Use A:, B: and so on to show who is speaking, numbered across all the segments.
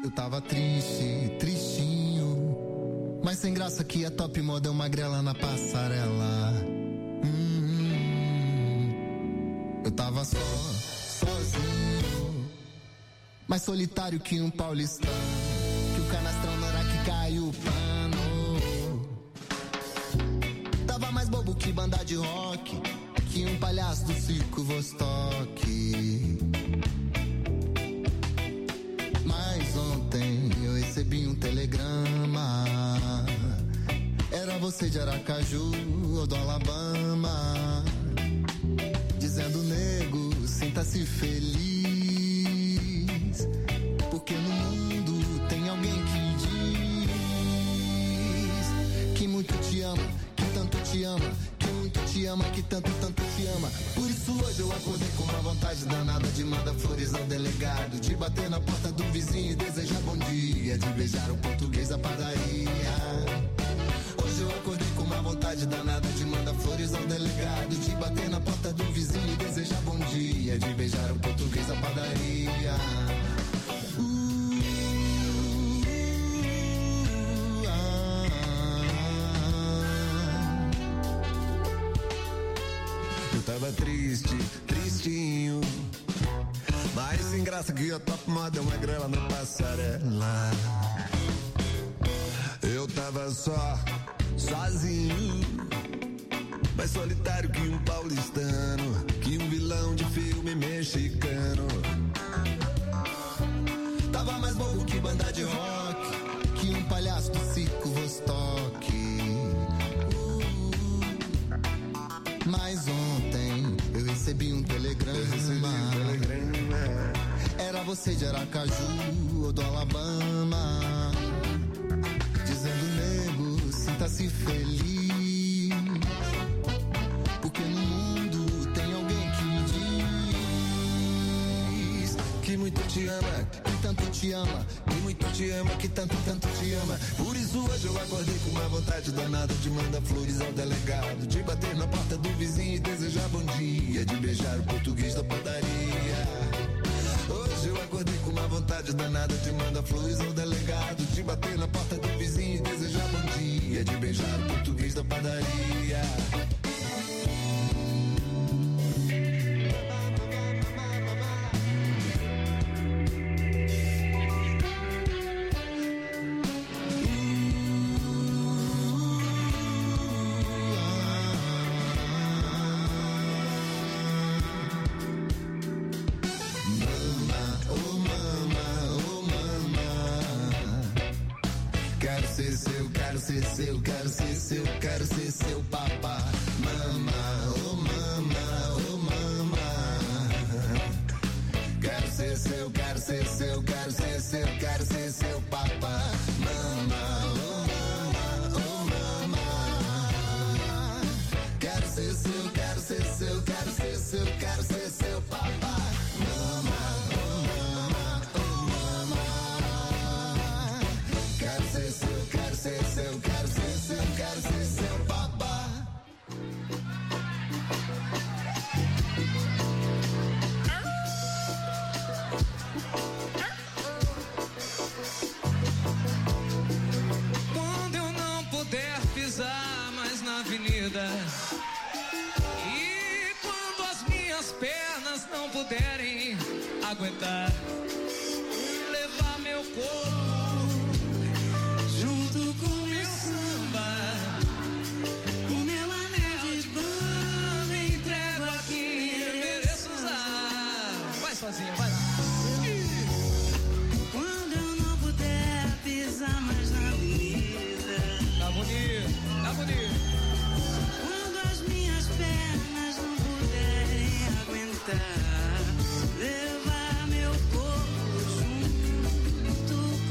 A: Eu tava triste, tristinho, mas sem graça que a top model magrela na passarela. Eu tava sozinho, mais solitário que um paulistano, que o canastrão na hora que caiu o pano. Tava mais bobo que banda de rock, que um palhaço do circo Vostok. Mas ontem eu recebi um telegrama, era você de Aracaju ou do Alabama, dizendo: nego, sinta-se feliz, porque no mundo tem alguém que diz que muito te ama, que tanto te ama, que muito te ama, que tanto te ama. Por isso hoje eu acordei com uma vontade danada de mandar flores ao delegado, de bater na porta do vizinho e desejar bom dia, de beijar o português da padaria. Hoje eu acordei com uma vontade danada de mandar flores ao delegado, de bater na porta do vizinho e desejar bom dia, de beijar o português da padaria. Eu tava triste, tristinho, mas sem graça que a top model magrela na passarela. Eu tava sozinho, mais solitário que um paulistano, que um vilão de filme mexicano. Tava mais bobo que banda de rock, que um palhaço do circo Vostok. Mas ontem eu recebi um telegrama, era você de Aracaju ou do Alabama, dizendo: nego, sinta-se feliz, porque no mundo tem alguém que diz que muito te ama, que tanto te ama, que muito te ama, que tanto te ama. Por isso hoje eu acordei com uma vontade danada de mandar flores ao delegado, de bater na porta do vizinho e desejar bom dia, de beijar o português da padaria. Hoje eu acordei com uma vontade danada de mandar flores ao delegado, de bater na porta do vizinho e desejar bom dia, de beijar o português da padaria. Quero ser seu papá, mama, oh mama, oh mama. Quero ser seu papá, mama, oh mama, oh mama. Quero ser seu papá, mama, oh mama, oh mama. Quero ser seu papá.
B: Quando eu não puder pisar mais na avenida, e quando as minhas pernas não puderem aguentar, levar meu corpo junto com meu samba, o meu anel de banda, entrego a quem eu mereço usar. Vai sozinha, vai lá.
C: Quando eu não puder pisar mais na avenida,
B: Tá bonito, tá bonito.
C: quando as minhas pernas não puderem aguentar, levar meu corpo junto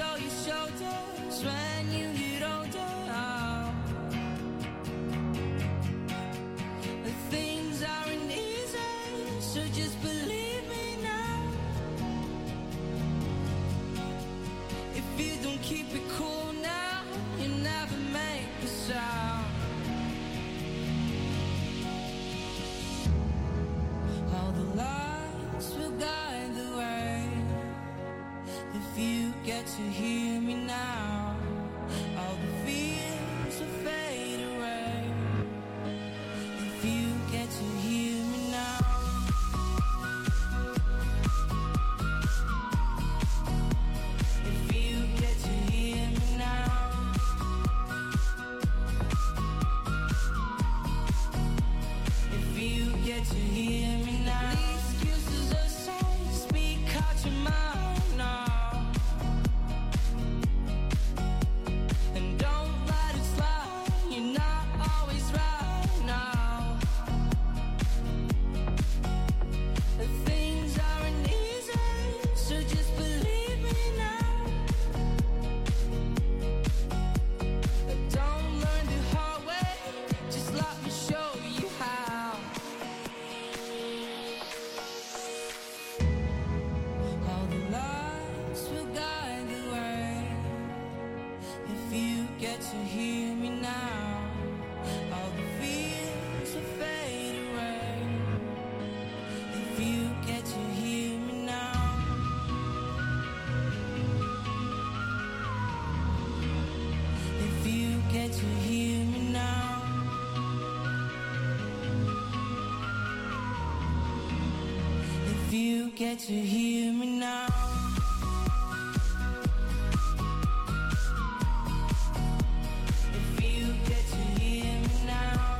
C: show your shoulders when you get older. Things aren't easy, so just believe me now. If you don't keep it cool now, you never make a sound. All the lights will guide the way. If you get to hear me now, all the fears will fade away. If you get to hear me now. If you get to hear me now. If you get to hear me now. The excuses are safe, speak out your mind now. And don't let it slide, you're not always right now. The things aren't easy, so just believe me now. Don't learn the hard way, just let me show you how. All the lights will guide the way. If you get to hear me now, all the fears will fade away. If you get to hear me now. If you get to hear me now. If you get to hear me now. If you get to hear me now.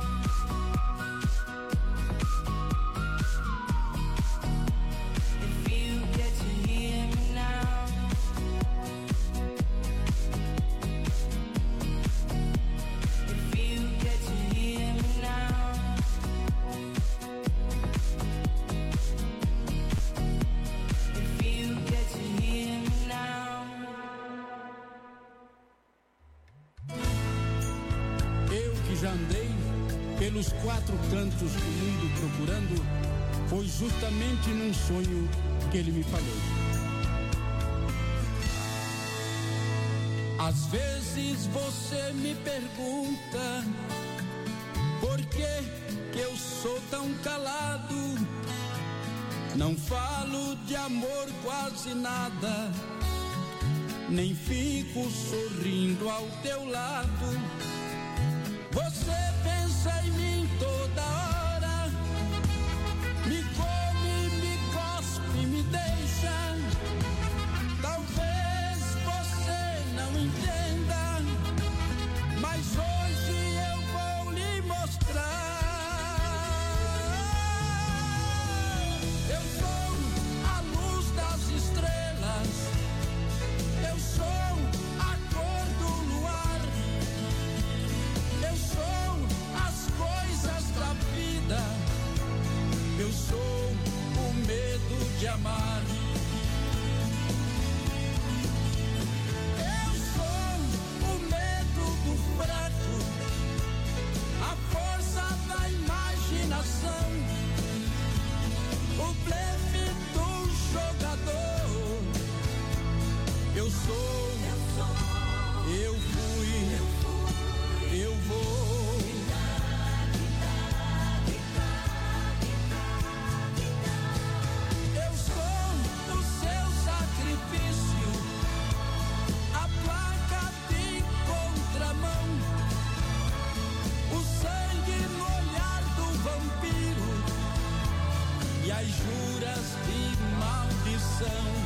C: If you get to hear me now. If you get to hear me now. If you get to hear me now.
D: Eu que já andei pelos quatro cantos do mundo procurando, foi justamente num sonho que ele me falou. Às vezes você me pergunta por que eu sou tão calado. Não falo de amor quase nada, nem fico sorrindo ao teu lado. Você pensa em mim toda hora, me come, me cospe, me deixa. Talvez você não entenda, mas hoje eu vou lhe mostrar. Eu sou a luz das estrelas, eu sou a cor do luar, eu sou as coisas da vida, eu sou o medo de amar. Eu sou o medo do fraco, a força da imaginação, o blefe do jogador. Eu sou, eu fui, eu vou. Eu sou o seu sacrifício, a placa de contramão, o sangue no olhar do vampiro e as juras de maldição.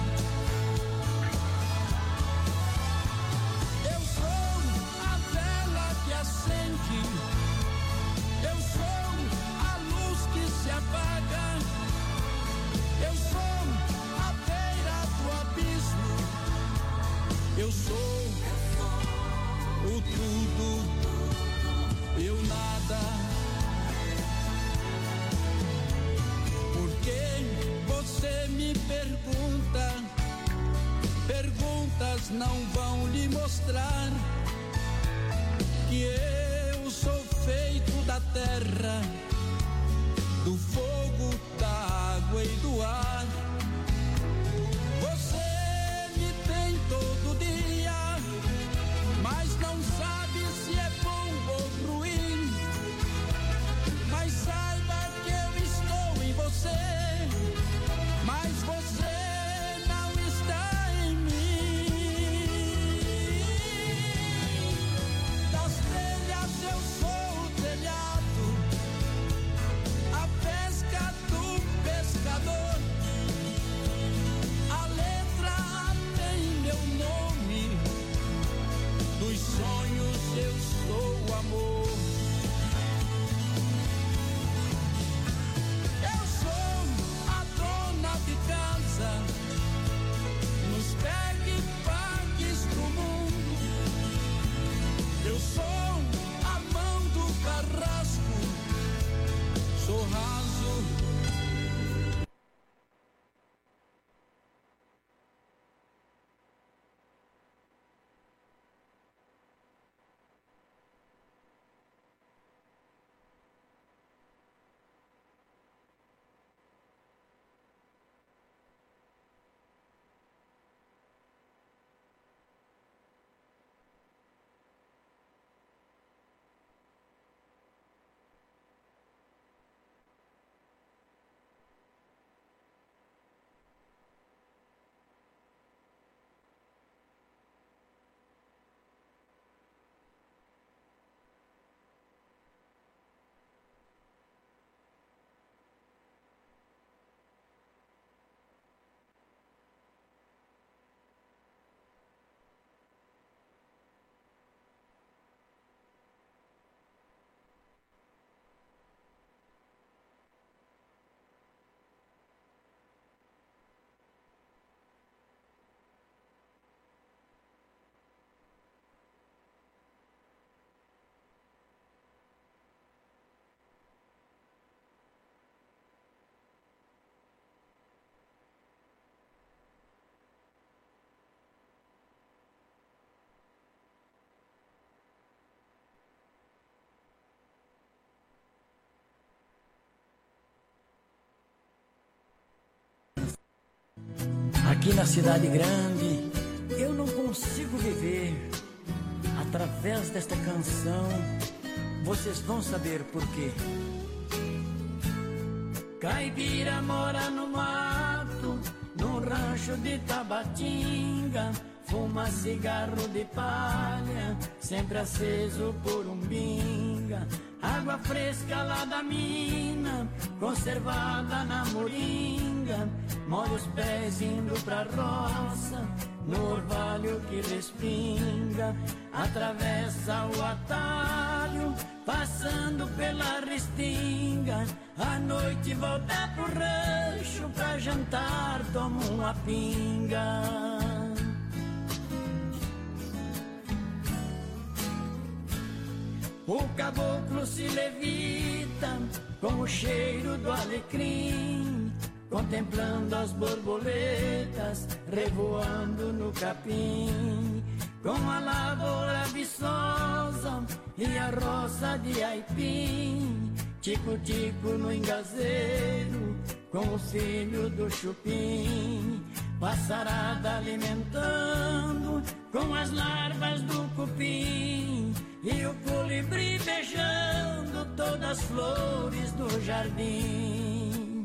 D: Eu sou a vela que acende, eu sou a luz que se apaga, eu sou a beira do abismo, eu sou o tudo, eu nada. Porque você me pergunta Perguntas não vão lhe mostrar que eu sou feito da terra, do fogo, da água e do ar. Você me tem todo dia, mas não sabe se é bom ou ruim. Mas saiba que eu estou em você, mas você não está em mim. Das telhas eu sou o telhado, a pesca do pescador. A letra tem meu nome, dos sonhos eu sou o amor. Eu sou a dona de casa, nos pegue-pagues do mundo. Eu sou a mão do carrasco, sou raso.
E: Aqui na cidade grande eu não consigo viver. Através desta canção vocês vão saber por quê. Caipira mora no mato, num rancho de Tabatinga. Fuma cigarro de palha, sempre aceso por um binga. Água fresca lá da mina, conservada na moringa. Molha os pés indo pra roça, no orvalho que respinga. Atravessa o atalho, passando pela restinga. À noite volta pro rancho, pra jantar toma uma pinga. O caboclo se levita com o cheiro do alecrim, contemplando as borboletas revoando no capim. Com a lavoura viçosa e a roça de aipim, tico-tico no engazeiro com o filho do chupim. Passarada alimentando com as larvas do cupim, e o colibri beijando todas as flores do jardim.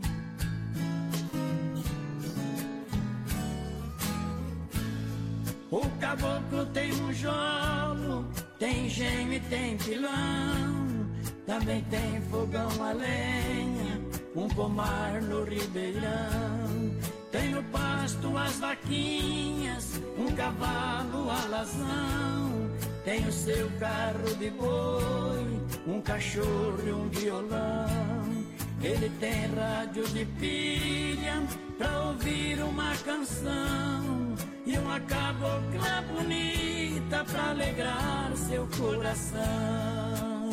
E: O caboclo tem um jolo, tem engenho e tem pilão. Também tem fogão a lenha, um pomar no ribeirão. Tem no pasto as vaquinhas, um cavalo alazão. Tem o seu carro de boi, um cachorro e um violão. Ele tem rádio de pilha pra ouvir uma canção, e uma cabocla bonita pra alegrar seu coração.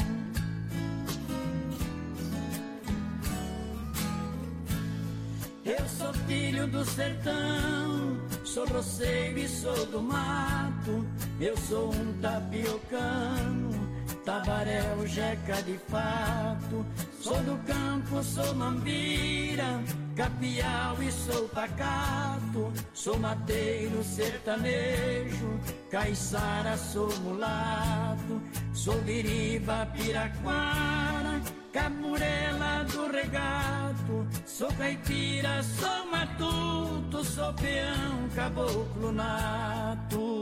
E: Eu sou filho do sertão, sou roceiro e sou do mato, eu sou um tapiocano, tabaréu, jeca de fato. Sou do campo, sou mambira, capial e sou pacato. Sou mateiro, sertanejo, caiçara, sou mulato. Sou viriba, piraquara, camurela do regato. Sou caipira, sou matuto, sou peão, caboclo nato.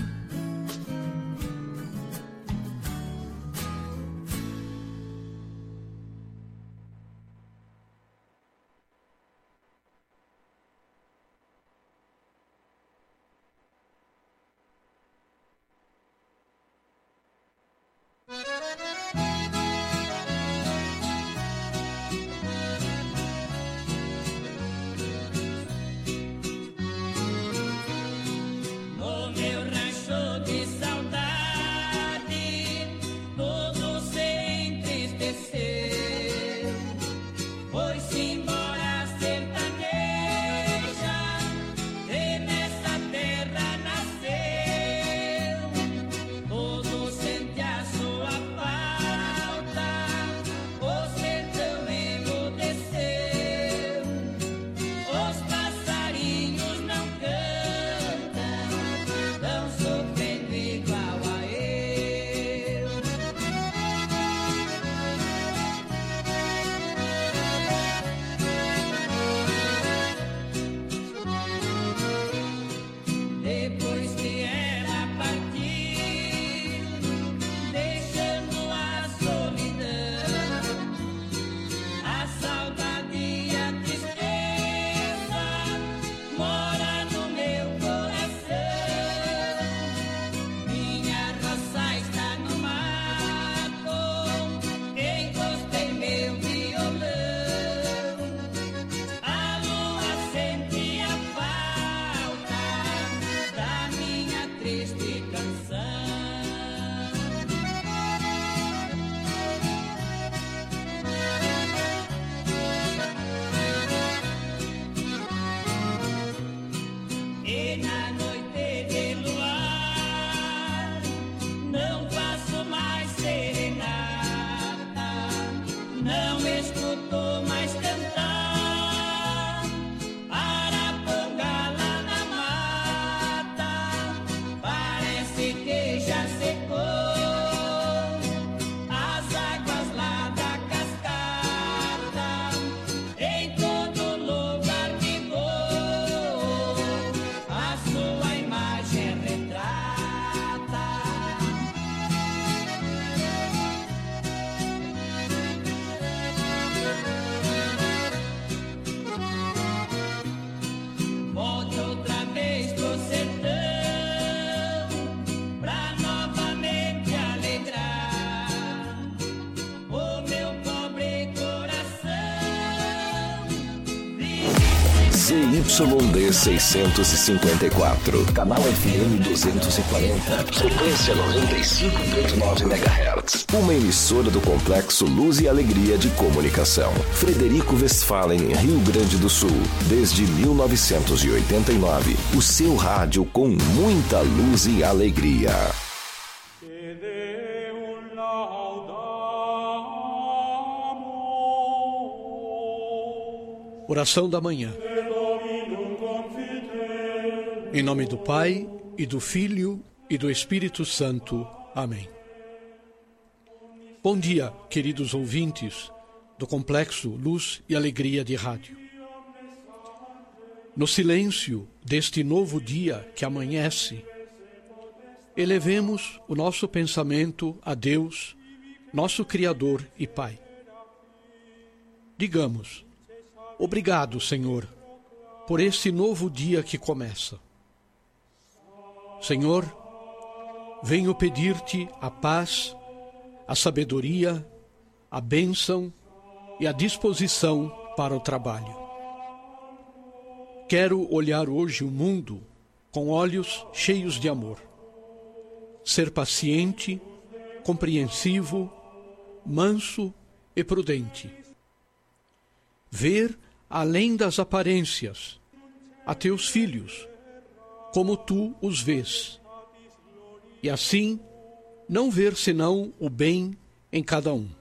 F: ZYD 654, canal FM 240, frequência 95.9 MHz. Uma emissora do Complexo Luz e Alegria de Comunicação. Frederico Westphalen, Rio Grande do Sul. Desde 1989, o seu rádio com muita luz e alegria.
G: Oração da manhã. Em nome do Pai, e do Filho, e do Espírito Santo. Amém. Bom dia, queridos ouvintes do Complexo Luz e Alegria de Rádio. No silêncio deste novo dia que amanhece, elevemos o nosso pensamento a Deus, nosso Criador e Pai. Digamos: obrigado, Senhor, por este novo dia que começa. Senhor, venho pedir-te a paz, a sabedoria, a bênção e a disposição para o trabalho. Quero olhar hoje o mundo com olhos cheios de amor. Ser paciente, compreensivo, manso e prudente. Ver além das aparências a teus filhos, como tu os vês, e assim não ver senão o bem em cada um.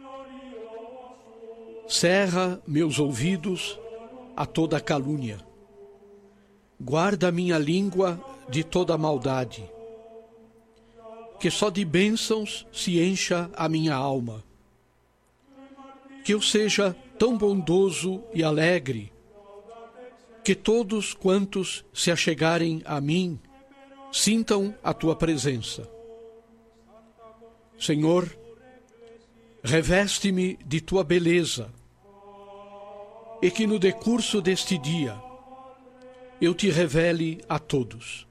G: Cerra meus ouvidos a toda calúnia. Guarda minha língua de toda maldade. Que só de bênçãos se encha a minha alma. Que eu seja tão bondoso e alegre, que todos quantos se achegarem a mim sintam a tua presença. Senhor, reveste-me de tua beleza, e que no decurso deste dia eu te revele a todos.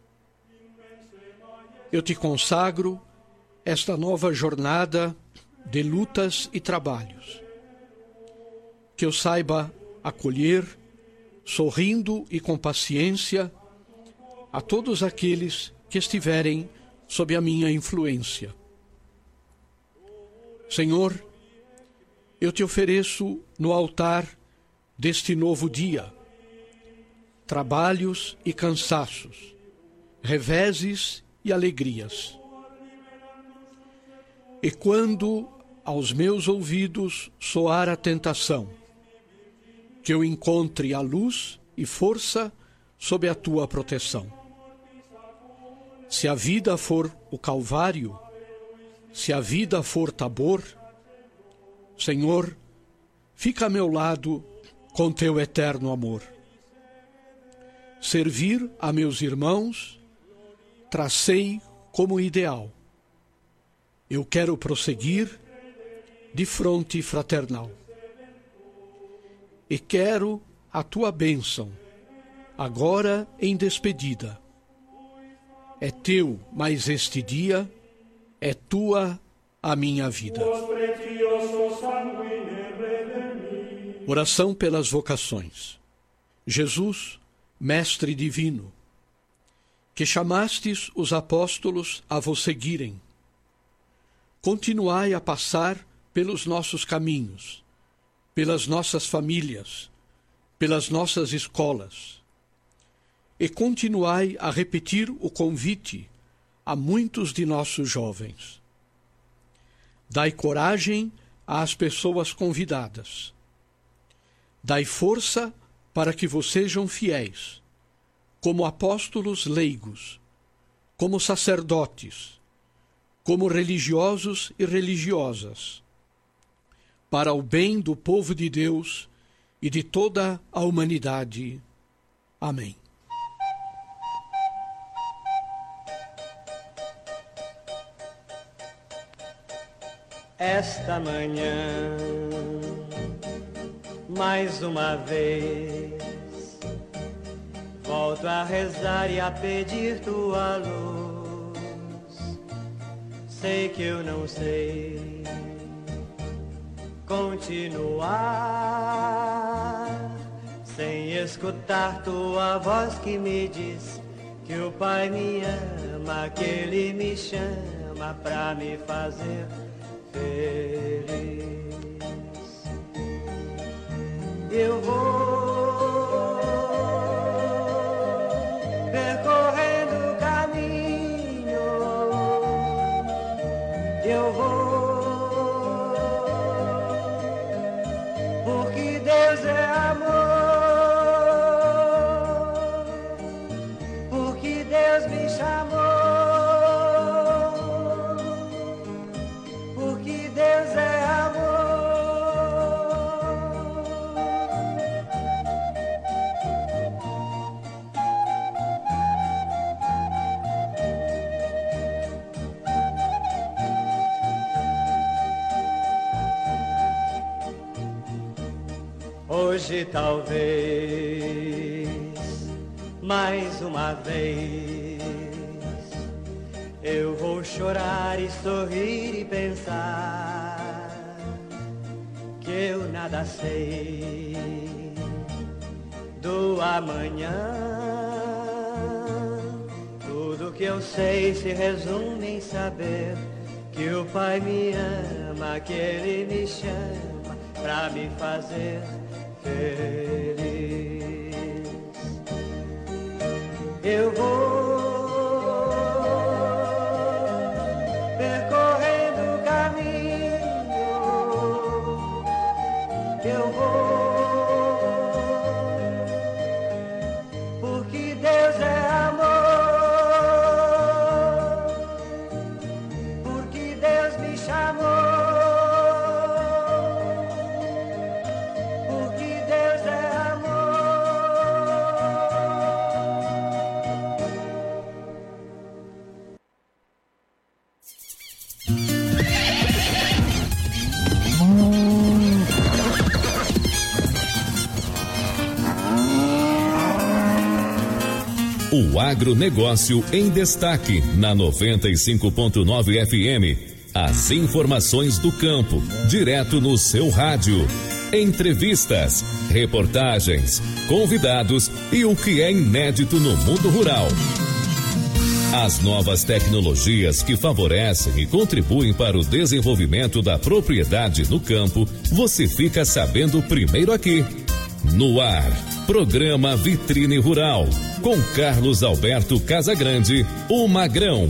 G: Eu te consagro esta nova jornada de lutas e trabalhos. Que eu saiba acolher, sorrindo e com paciência, a todos aqueles que estiverem sob a minha influência. Senhor, eu te ofereço no altar deste novo dia trabalhos e cansaços, reveses e alegrias. E quando aos meus ouvidos soar a tentação, que eu encontre a luz e força sob a tua proteção. Se a vida for o Calvário, se a vida for Tabor, Senhor, fica a meu lado com teu eterno amor. Servir a meus irmãos, tracei como ideal. Eu quero prosseguir de fronte fraternal. E quero a tua bênção, agora em despedida. É teu mais este dia, é tua a minha vida. Oração pelas vocações. Jesus, Mestre divino, que chamastes os apóstolos a vos seguirem, continuai a passar pelos nossos caminhos, pelas nossas famílias, pelas nossas escolas, e continuai a repetir o convite a muitos de nossos jovens. Dai coragem às pessoas convidadas. Dai força para que vos sejam fiéis, como apóstolos leigos, como sacerdotes, como religiosos e religiosas, para o bem do povo de Deus e de toda a humanidade. Amém.
H: Esta manhã, mais uma vez, volto a rezar e a pedir tua luz. Sei que eu não sei continuar sem escutar tua voz que me diz que o Pai me ama, que Ele me chama pra me fazer feliz. Eu vou percorrendo o caminho, eu vou, porque Deus é amor, porque Deus me chamou, porque Deus é amor. Hoje talvez, mais uma vez, eu vou chorar e sorrir e pensar que eu nada sei do amanhã. Tudo que eu sei se resume em saber que o Pai me ama, que Ele me chama pra me fazer feliz. eu vou percorrendo o caminho, eu vou, porque Deus é amor, porque Deus me chamou, porque Deus é amor.
I: O agronegócio em destaque na 95.9 FM. As informações do campo, direto no seu rádio. Entrevistas, reportagens, convidados e o que é inédito no mundo rural. As novas tecnologias que favorecem e contribuem para o desenvolvimento da propriedade no campo, você fica sabendo primeiro aqui. No ar, programa Vitrine Rural, com Carlos Alberto Casagrande, o Magrão.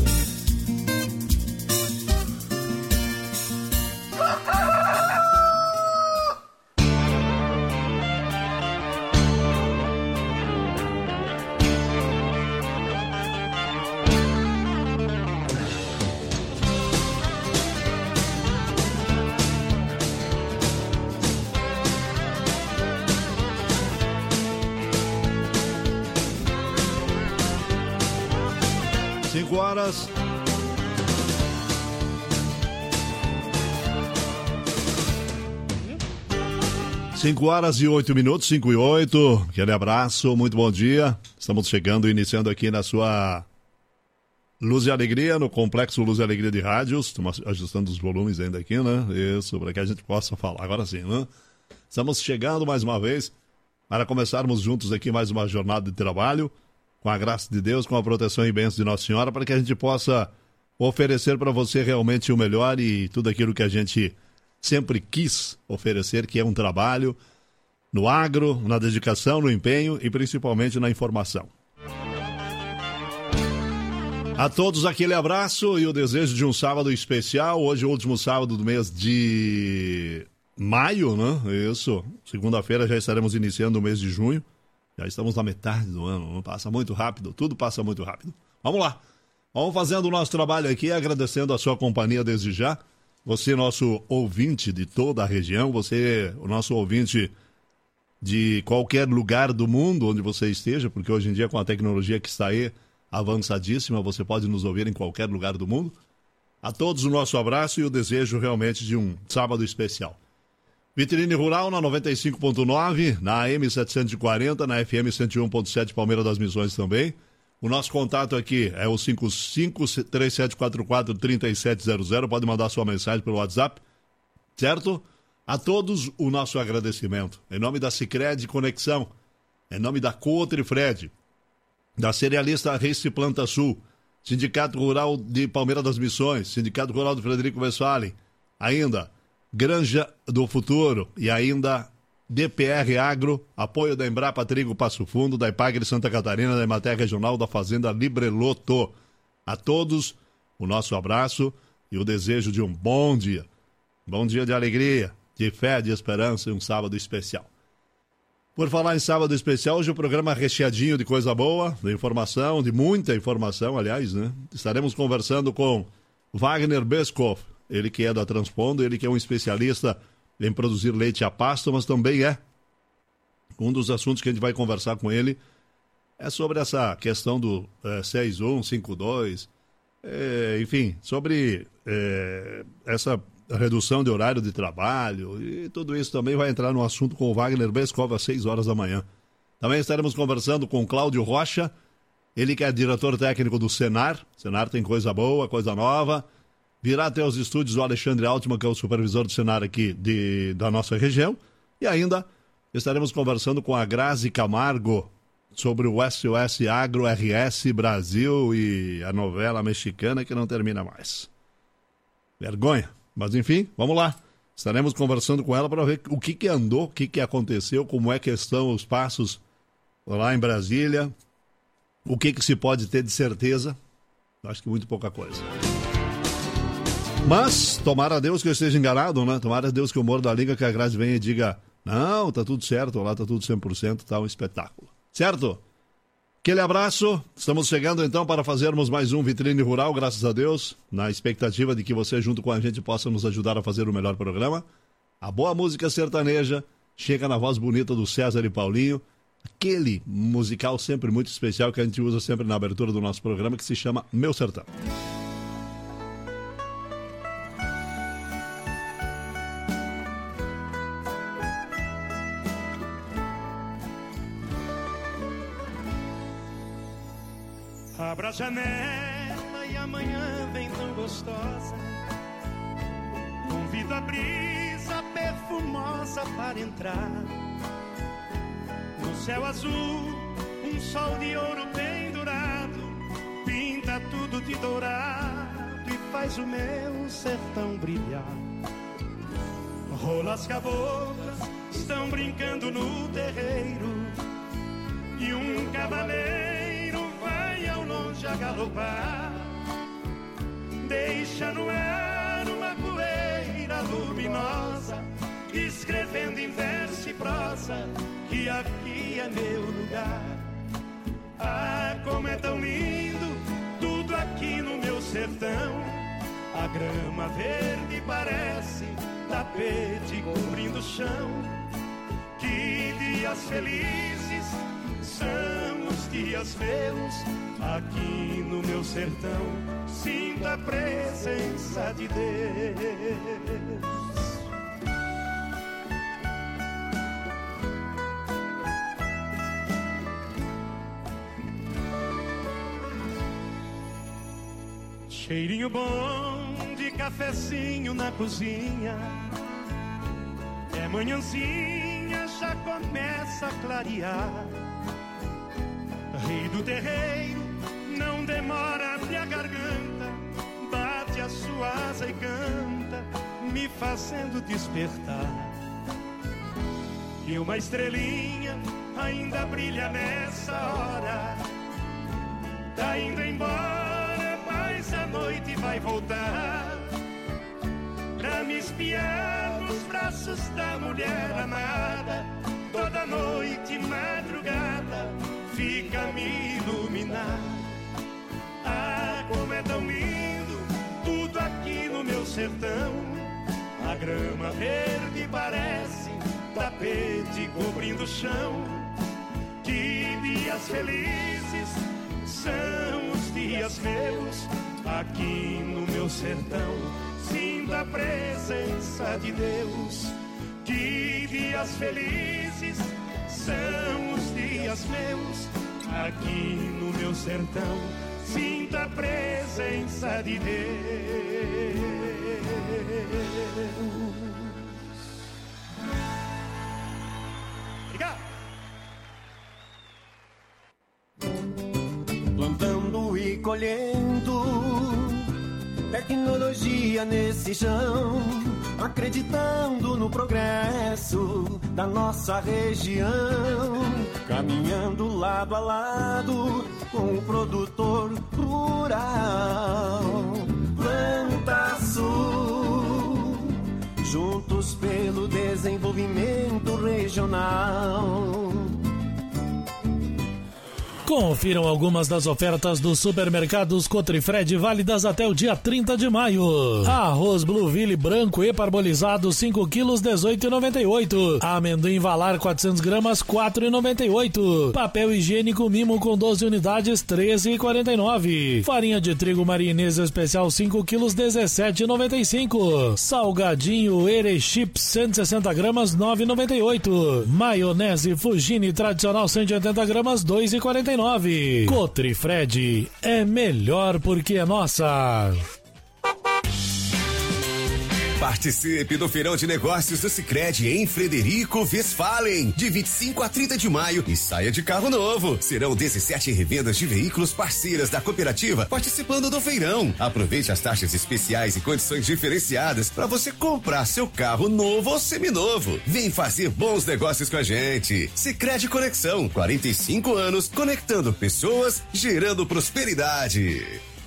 J: Horas. 5h08, 5h08. Aquele abraço, muito bom dia. Estamos chegando, iniciando aqui na sua Luz e Alegria, no Complexo Luz e Alegria de Rádios. Estamos ajustando os volumes ainda aqui, né? Isso, para que a gente possa falar. Agora sim, né? Estamos chegando mais uma vez para começarmos juntos aqui mais uma jornada de trabalho, com a graça de Deus, com a proteção e bênção de Nossa Senhora, para que a gente possa oferecer para você realmente o melhor e tudo aquilo que a gente sempre quis oferecer, que é um trabalho no agro, na dedicação, no empenho e principalmente na informação. A todos aquele abraço e o desejo de um sábado especial. Hoje é o último sábado do mês de maio, né? Isso. Segunda-feira já estaremos iniciando o mês de junho. Já estamos na metade do ano, passa muito rápido, tudo passa muito rápido. Vamos lá, vamos fazendo o nosso trabalho aqui, agradecendo a sua companhia desde já. Você, nosso ouvinte de toda a região, você, o nosso ouvinte de qualquer lugar do mundo onde você esteja, porque hoje em dia com a tecnologia que está aí avançadíssima, você pode nos ouvir em qualquer lugar do mundo. A todos o nosso abraço e o desejo realmente de um sábado especial. Vitrine Rural na 95.9, na AM 740, na FM 101.7 Palmeiras das Missões também. O nosso contato aqui é o 55-3744-3700, pode mandar sua mensagem pelo WhatsApp, certo? A todos o nosso agradecimento. Em nome da Sicredi Conexão, em nome da Cotrifred, da Cerealista Race Planta Sul, Sindicato Rural de Palmeiras das Missões, Sindicato Rural do Frederico Westphalen, ainda Granja do Futuro e ainda DPR Agro, apoio da Embrapa Trigo Passo Fundo, da Ipagre Santa Catarina, da Emater Regional, da Fazenda Libreloto. A todos o nosso abraço e o desejo de um bom dia. Bom dia de alegria, de fé, de esperança e um sábado especial. Por falar em sábado especial, hoje o programa recheadinho de coisa boa, de informação, de muita informação, aliás, né? Estaremos conversando com Wagner Beskoff, ele que é da Transpondo, ele que é um especialista em produzir leite a pasto, mas também é um dos assuntos que a gente vai conversar com ele é sobre essa questão do 6.1, 5.2, enfim, sobre essa redução de horário de trabalho e tudo isso também vai entrar no assunto com o Wagner Beskoff às 6 horas da manhã. Também estaremos conversando com Cláudio Rocha, ele que é diretor técnico do Senar. Senar tem coisa boa, coisa nova. Virá até os estúdios o Alexandre Altman, que é o supervisor do Senar aqui da nossa região. E ainda estaremos conversando com a Grazi Camargo sobre o SOS Agro RS Brasil e a novela mexicana que não termina mais. Vergonha. Mas enfim, vamos lá. Estaremos conversando com ela para ver o que andou, o que aconteceu, como é que estão os passos lá em Brasília, O que se pode ter de certeza? Acho que muito pouca coisa. Mas, tomara a Deus que eu esteja enganado, né? Tomara a Deus que eu morda a língua, que a Grazi venha e diga, não, tá tudo certo, lá tá tudo 100%, tá um espetáculo. Certo? Aquele abraço, estamos chegando então para fazermos mais um Vitrine Rural, graças a Deus, na expectativa de que você junto com a gente possa nos ajudar a fazer o melhor programa. A boa música sertaneja chega na voz bonita do César e Paulinho, aquele musical sempre muito especial que a gente usa sempre na abertura do nosso programa, que se chama Meu Sertão.
K: Abra a janela e amanhã vem tão gostosa. Convido a brisa perfumosa para entrar. No céu azul, um sol de ouro pendurado pinta tudo de dourado e faz o meu sertão brilhar. Rolas caboclas estão brincando no terreiro e um cavaleiro vai ao longe a galopar. Deixa no ar uma poeira luminosa, escrevendo em verso e prosa que aqui é meu lugar. Ah, como é tão lindo tudo aqui no meu sertão. A grama verde parece tapete cobrindo o chão. Que dias felizes são os dias meus aqui no meu sertão. Sinto a presença de Deus. Cheirinho bom de cafezinho na cozinha. É manhãzinha, já começa a clarear. Rei do terreiro, não demora, abre a garganta, bate a sua asa e canta, me fazendo despertar. E uma estrelinha ainda brilha nessa hora. Tá indo embora, mas a noite vai voltar pra me espiar nos braços da mulher amada. Toda noite, madrugada, fica a me iluminar. Ah, como é tão lindo tudo aqui no meu sertão. A grama verde parece tapete cobrindo o chão. Que dias felizes são os dias meus aqui no meu sertão. Sinto a presença de Deus. Que dias felizes são os dias meus aqui no meu sertão. Sinto a presença de Deus. Obrigado.
L: Plantando e colhendo, tecnologia nesse chão, acreditando no progresso da nossa região, caminhando lado a lado com o produtor rural. Planta Sul, juntos pelo desenvolvimento regional.
M: Confiram algumas das ofertas dos supermercados Cotrifred válidas até o dia 30 de maio. Arroz Blueville branco e parbolizado 5 quilos 18,98. Amendoim Valar 400 gramas 4,98. Papel higiênico Mimo com 12 unidades 13,49. Farinha de trigo marinesa especial 5 quilos 17,95. Salgadinho Erechips 160 gramas 9,98. Maionese Fugini tradicional 180 gramas 2,49. Cotrifred é melhor porque é nossa.
N: Participe do Feirão de Negócios do Sicredi em Frederico Westphalen, de 25 a 30 de maio, e saia de carro novo. Serão 17 revendas de veículos parceiras da cooperativa participando do feirão. Aproveite as taxas especiais e condições diferenciadas para você comprar seu carro novo ou seminovo. Vem fazer bons negócios com a gente. Sicredi Conexão, 45 anos conectando pessoas, gerando prosperidade.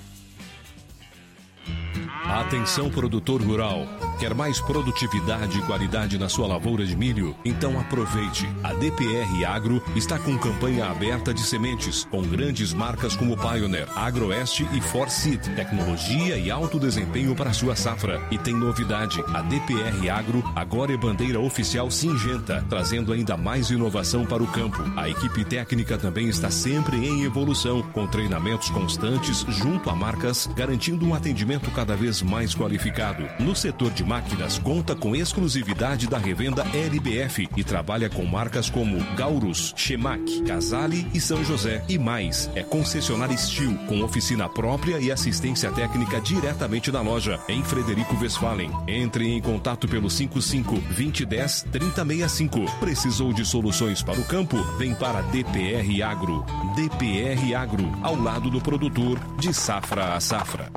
O: Atenção, produtor rural. Quer mais produtividade e qualidade na sua lavoura de milho? Então aproveite. A DPR Agro está com campanha aberta de sementes, com grandes marcas como Pioneer, Agroeste e Forseed. Tecnologia e alto desempenho para sua safra. E tem novidade. A DPR Agro agora é bandeira oficial Syngenta, trazendo ainda mais inovação para o campo. A equipe técnica também está sempre em evolução, com treinamentos constantes junto a marcas, garantindo um atendimento cada vez mais qualificado. No setor de máquinas, conta com exclusividade da revenda LBF e trabalha com marcas como Gaurus, Chemac, Casale e São José. E mais, é concessionária Steel, com oficina própria e assistência técnica diretamente na loja, em Frederico Westphalen. Entre em contato pelo 55-2010-3065. Precisou de soluções para o campo? Vem para a DPR Agro. DPR Agro, ao lado do produtor, de safra a safra.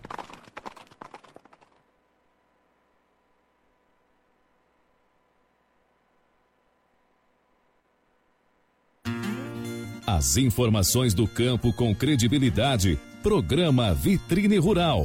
I: As informações do campo com credibilidade. Programa Vitrine Rural.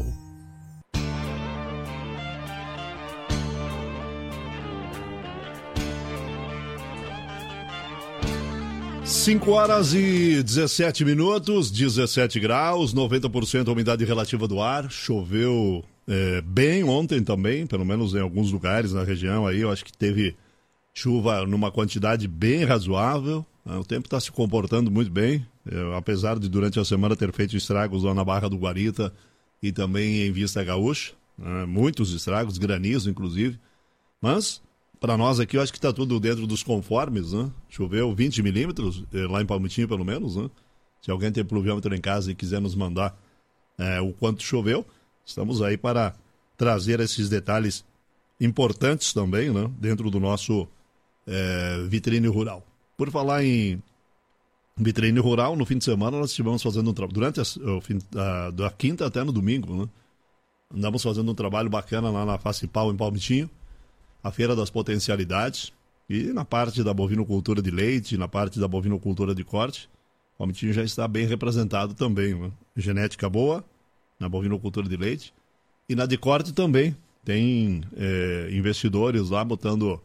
J: Cinco horas e 17 minutos, 17 graus, 90% a umidade relativa do ar. Choveu bem ontem também, pelo menos em alguns lugares na região aí. Eu acho que teve chuva numa quantidade bem razoável. O tempo está se comportando muito bem, apesar de durante a semana ter feito estragos lá na Barra do Guarita e também em Vista Gaúcha, muitos estragos, granizo inclusive, mas para nós aqui eu acho que está tudo dentro dos conformes, né? Choveu 20 milímetros, lá em Palmitinho pelo menos, né? Se alguém tem pluviômetro em casa e quiser nos mandar o quanto choveu, estamos aí para trazer esses detalhes importantes também, né? Dentro do nosso Vitrine Rural. Por falar em Vitrine Rural, no fim de semana nós estivemos fazendo um trabalho, durante da quinta até no domingo, né? Andamos fazendo um trabalho bacana lá na Facipal, em Palmitinho, a Feira das Potencialidades, e na parte da bovinocultura de leite, na parte da bovinocultura de corte, Palmitinho já está bem representado também, né? Genética boa na bovinocultura de leite, e na de corte também, tem investidores lá botando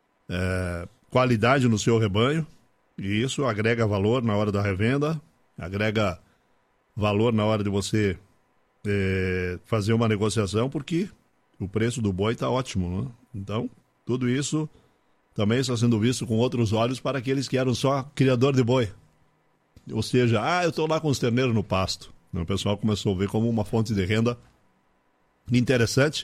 J: qualidade no seu rebanho, e isso agrega valor na hora da revenda, agrega valor na hora de você fazer uma negociação, porque o preço do boi está ótimo, né? Então, tudo isso também está sendo visto com outros olhos para aqueles que eram só criador de boi. Ou seja, eu estou lá com os terneiros no pasto. O pessoal começou a ver como uma fonte de renda interessante,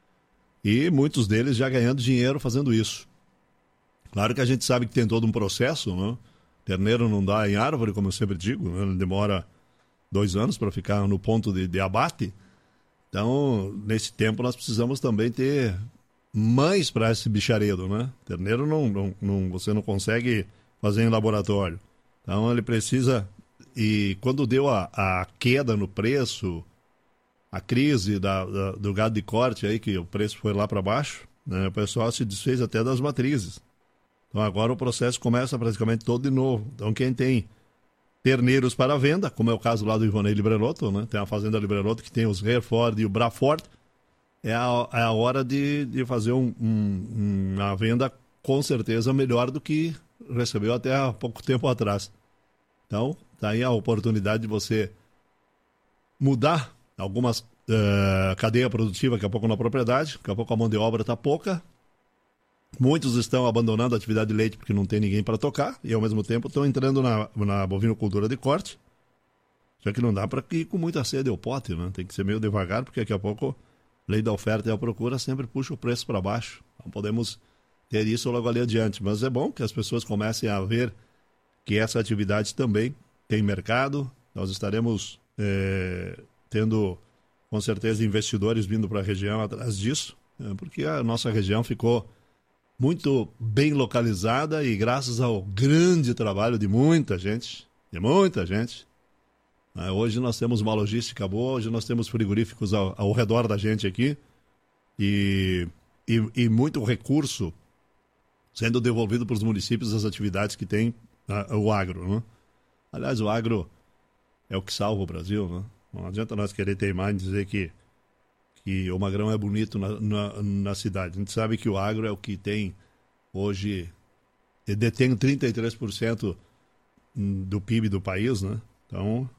J: e muitos deles já ganhando dinheiro fazendo isso. Claro que a gente sabe que tem todo um processo, né? Terneiro não dá em árvore, como eu sempre digo, né? Ele demora 2 anos para ficar no ponto de abate. Então, nesse tempo, nós precisamos também ter mães para esse bicharedo, né? Terneiro você não consegue fazer em laboratório. Então, ele precisa... E quando deu a queda no preço, a crise do gado de corte, aí, que o preço foi lá para baixo, né? O pessoal se desfez até das matrizes. Então agora o processo começa praticamente todo de novo. Então quem tem terneiros para venda, como é o caso lá do Ivonei Librelotto, né? Tem a fazenda Librelotto que tem os Hereford e o Braford, é a hora de fazer uma venda com certeza melhor do que recebeu até há pouco tempo atrás. Então tá aí a oportunidade de você mudar algumas cadeia produtiva daqui a pouco na propriedade, daqui a pouco a mão de obra está pouca. Muitos estão abandonando a atividade de leite porque não tem ninguém para tocar, e ao mesmo tempo estão entrando na bovinocultura de corte. Só que não dá para ir com muita sede ao pote, né? Tem que ser meio devagar, porque daqui a pouco a lei da oferta e a procura sempre puxa o preço para baixo. Não podemos ter isso logo ali adiante, mas é bom que as pessoas comecem a ver que essa atividade também tem mercado. Nós estaremos tendo, com certeza, investidores vindo para a região atrás disso. porque a nossa região ficou muito bem localizada e graças ao grande trabalho de muita gente, hoje nós temos uma logística boa, hoje nós temos frigoríficos ao redor da gente aqui e muito recurso sendo devolvido para os municípios das atividades que tem o agro, né? Aliás, o agro é o que salva o Brasil, né? Não adianta nós querer teimar em dizer que o Magrão é bonito na cidade. A gente sabe que o agro é o que tem hoje, detém 33% do PIB do país, né? Então,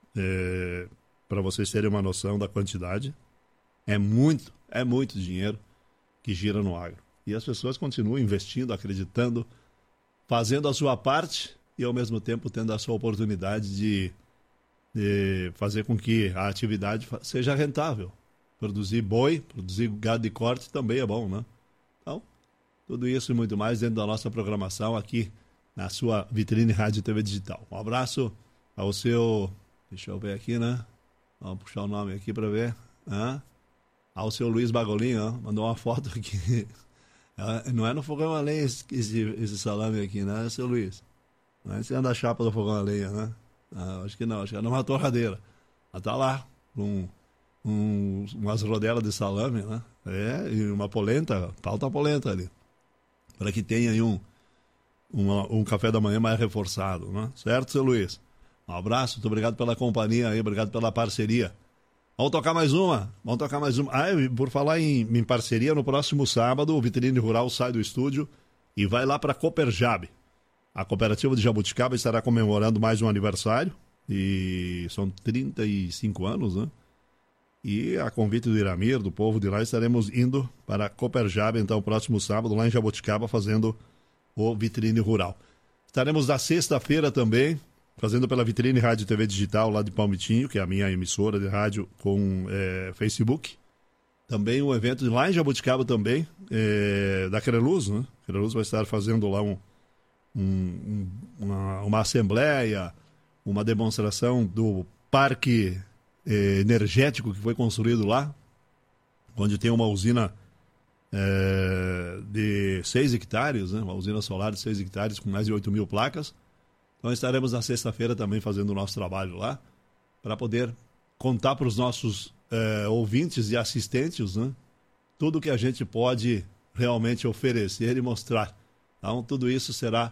J: para vocês terem uma noção da quantidade, é muito dinheiro que gira no agro. E as pessoas continuam investindo, acreditando, fazendo a sua parte e ao mesmo tempo tendo a sua oportunidade de fazer com que a atividade seja rentável. Produzir boi, produzir gado de corte também é bom, né? Então, tudo isso e muito mais dentro da nossa programação aqui na sua Vitrine Rádio TV Digital. Um abraço ao seu... Deixa eu ver aqui, né? Vamos puxar o nome aqui para ver. Ao seu Luiz Bagolin, ó, mandou uma foto aqui. Não é no fogão a lenha esse salame aqui, né, seu Luiz? Não é esse da chapa do fogão a lenha, né? Acho que não, acho que é numa torradeira. Ela tá lá, com umas rodelas de salame, né? E uma polenta, falta a polenta ali. Para que tenha aí um café da manhã mais reforçado, né? Certo, seu Luiz? Um abraço, muito obrigado pela companhia aí, obrigado pela parceria. Vamos tocar mais uma? Por falar em parceria, no próximo sábado, o Vitrine Rural sai do estúdio e vai lá para a Coperjab. A cooperativa de Jabuticaba estará comemorando mais um aniversário, e são 35 anos, né? E a convite do Iramir, do povo de lá, estaremos indo para a Coperjab, então, próximo sábado, lá em Jabuticaba, fazendo o Vitrine Rural. Estaremos na sexta-feira também, fazendo pela Vitrine Rádio TV Digital lá de Palmitinho, que é a minha emissora de rádio com Facebook. Também um evento lá em Jabuticaba também, da Creluz, né? A Creluz vai estar fazendo lá uma assembleia, uma demonstração do parque energético que foi construído lá, onde tem uma usina de 6 hectares, né? Uma usina solar de 6 hectares com mais de 8 mil placas. Então estaremos na sexta-feira também fazendo o nosso trabalho lá, para poder contar para os nossos ouvintes e assistentes, né, tudo que a gente pode realmente oferecer e mostrar. Então tudo isso será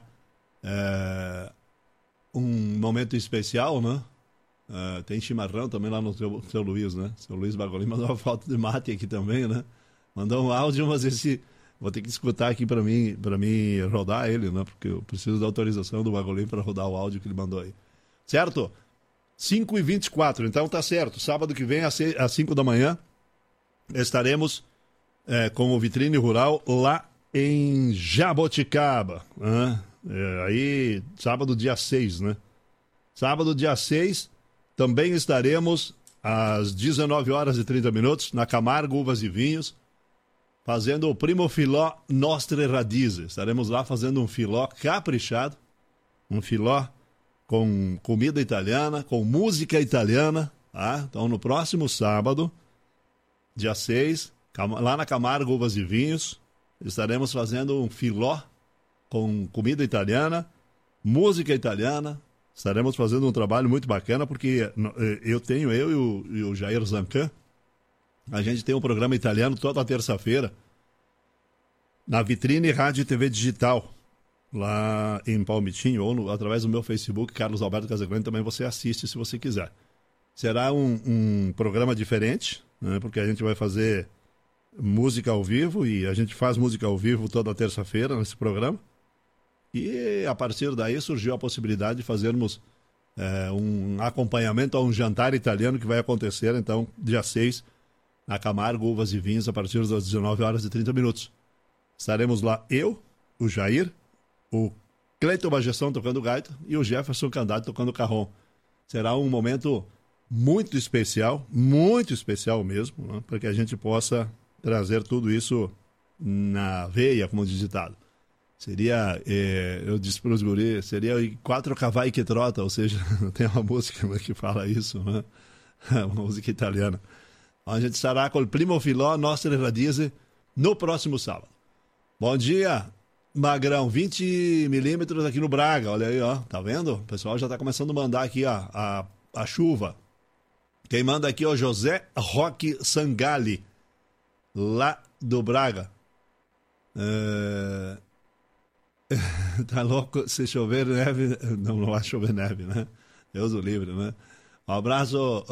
J: um momento especial, né? Tem chimarrão também lá no seu Luiz, né? Seu Luiz Bagolin mandou uma foto de mate aqui também, né? Mandou um áudio, mas vou ter que escutar aqui para mim rodar ele, né? Porque eu preciso da autorização do Bagolin para rodar o áudio que ele mandou aí. Certo? 5h24, então tá certo. Sábado que vem, às 5 da manhã, estaremos com o Vitrine Rural lá em Jaboticaba. Aí, sábado dia 6, né? Sábado dia 6, também estaremos às 19h30 na Camargo Uvas e Vinhos, fazendo o Primo Filó Nostre Radize. Estaremos lá fazendo um filó caprichado, um filó com comida italiana, com música italiana, tá? Então, no próximo sábado, dia 6, lá na Camargo Uvas e Vinhos, estaremos fazendo um filó com comida italiana, música italiana. Estaremos fazendo um trabalho muito bacana, porque eu e o Jair Zancan, a gente tem um programa italiano toda terça-feira na Vitrine Rádio TV Digital, lá em Palmitinho, ou através do meu Facebook, Carlos Alberto Casagrande, também você assiste se você quiser. Será um programa diferente, né, porque a gente vai fazer música ao vivo, e a gente faz música ao vivo toda terça-feira nesse programa. E a partir daí surgiu a possibilidade de fazermos um acompanhamento a um jantar italiano que vai acontecer, então, dia 6, na Camargo Uvas e Vinhos, a partir das 19h30. Estaremos lá eu, o Jair, o Cleiton Bagestão tocando gaita e o Jefferson Candade tocando carrom. Será um momento muito especial mesmo, né, para que a gente possa trazer tudo isso na veia, como diz ditado. Seria, eu disse para os guris, seria 4 cavai que trota, ou seja, tem uma música que fala isso, né? Uma música italiana. A gente estará com o Primo Filó Nostre Radize no próximo sábado. Bom dia, Magrão, 20 milímetros aqui no Braga, olha aí, ó, tá vendo? O pessoal já tá começando a mandar aqui a chuva. Quem manda aqui é o José Roque Sangali, lá do Braga. Tá louco, se chover neve, não vai chover neve, né? Deus o livre, né? Um abraço,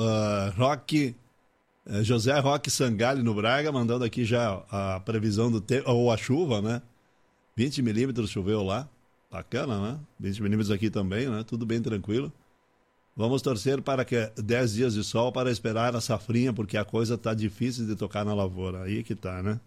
J: José Roque Sangali no Braga, mandando aqui já a previsão do tempo, ou a chuva, né? 20 milímetros choveu lá, bacana, né? 20 milímetros aqui também, né? Tudo bem tranquilo. Vamos torcer para que 10 dias de sol para esperar a safrinha, porque a coisa tá difícil de tocar na lavoura. Aí é que tá, né?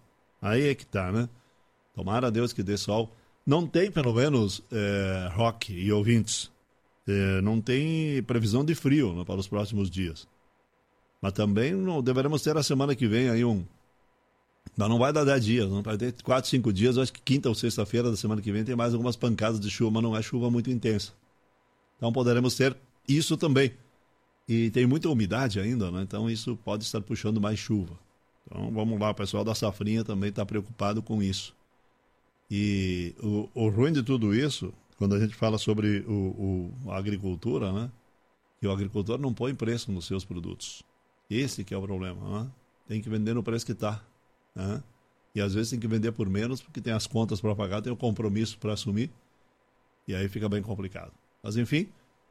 J: Tomara a Deus que dê sol. Não tem, pelo menos, Rock e ouvintes, não tem previsão de frio, né, para os próximos dias. Mas também deveremos ter a semana que vem aí mas não vai dar 10 dias, não vai ter 4, 5 dias. Eu acho que quinta ou sexta-feira da semana que vem tem mais algumas pancadas de chuva, mas não é chuva muito intensa. Então poderemos ter isso também. E tem muita umidade ainda, né? Então isso pode estar puxando mais chuva. Então vamos lá, o pessoal da safrinha também está preocupado com isso. E o ruim de tudo isso, quando a gente fala sobre a agricultura, né? Que o agricultor não põe preço nos seus produtos. Esse que é o problema, né? Tem que vender no preço que está. Né? E às vezes tem que vender por menos, porque tem as contas para pagar, tem o compromisso para assumir. E aí fica bem complicado. Mas enfim,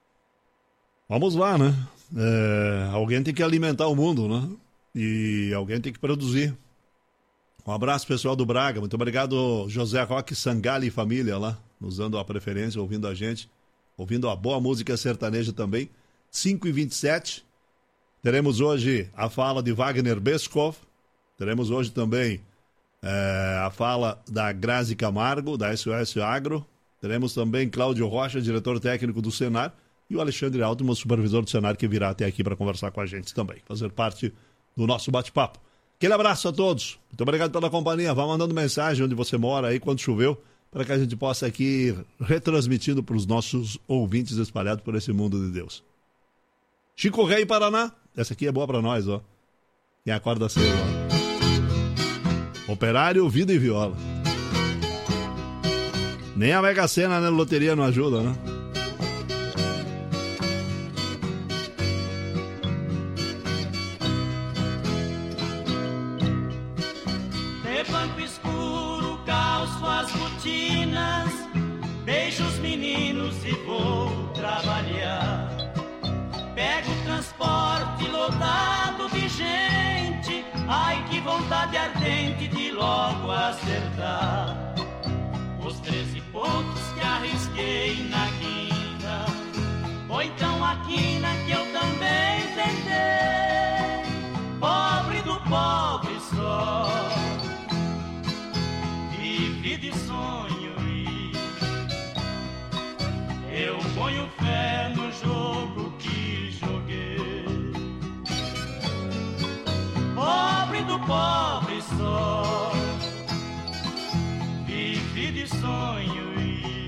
J: vamos lá, né? Alguém tem que alimentar o mundo, né? E alguém tem que produzir. Um abraço, pessoal do Braga. Muito obrigado, José Roque Sangali e família lá, nos dando a preferência, ouvindo a gente, ouvindo a boa música sertaneja também. 5h27. Teremos hoje a fala de Wagner Beskov. Teremos hoje também a fala da Grazi Camargo, da SOS Agro. Teremos também Cláudio Rocha, diretor técnico do Senar. E o Alexandre Altman, supervisor do Senar, que virá até aqui para conversar com a gente também, fazer parte do nosso bate-papo. Aquele abraço a todos. Muito obrigado pela companhia. Vá mandando mensagem onde você mora aí, quando choveu, para que a gente possa aqui ir retransmitindo para os nossos ouvintes espalhados por esse mundo de Deus. Chico Rei, Paraná. Essa aqui é boa para nós, ó. Quem acorda cedo, ó. Operário, vida e viola. Nem a Mega Sena, né, loteria não ajuda, né?
E: De banco escuro, calço as botinas, beijo os meninos e vou trabalhar. Pego o transporte lotado de gente, ai que vontade ardente de logo acertar os 13 pontos que arrisquei na quina, ou então a quina que eu também tentei. Pobre do pobre só, vive de sonho e eu ponho fé no jogo que joguei. Pobre do pobre só, vive de sonho e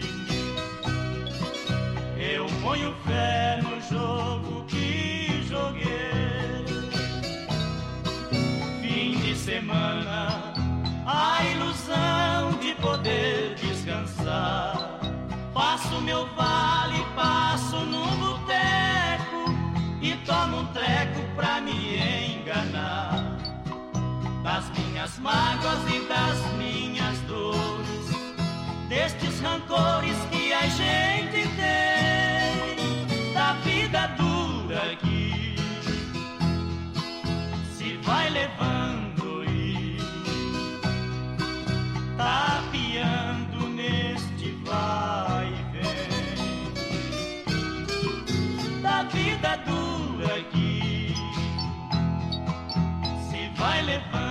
E: eu ponho fé no jogo que joguei. Fim de semana, a ilusão de poder descansar. Passo meu vale, passo no boteco e tomo um treco pra me enganar. Das minhas mágoas e das minhas dores, destes rancores que a gente tem, da vida dura que se vai levando e tapeando neste vai e vem, da vida dura que se vai levando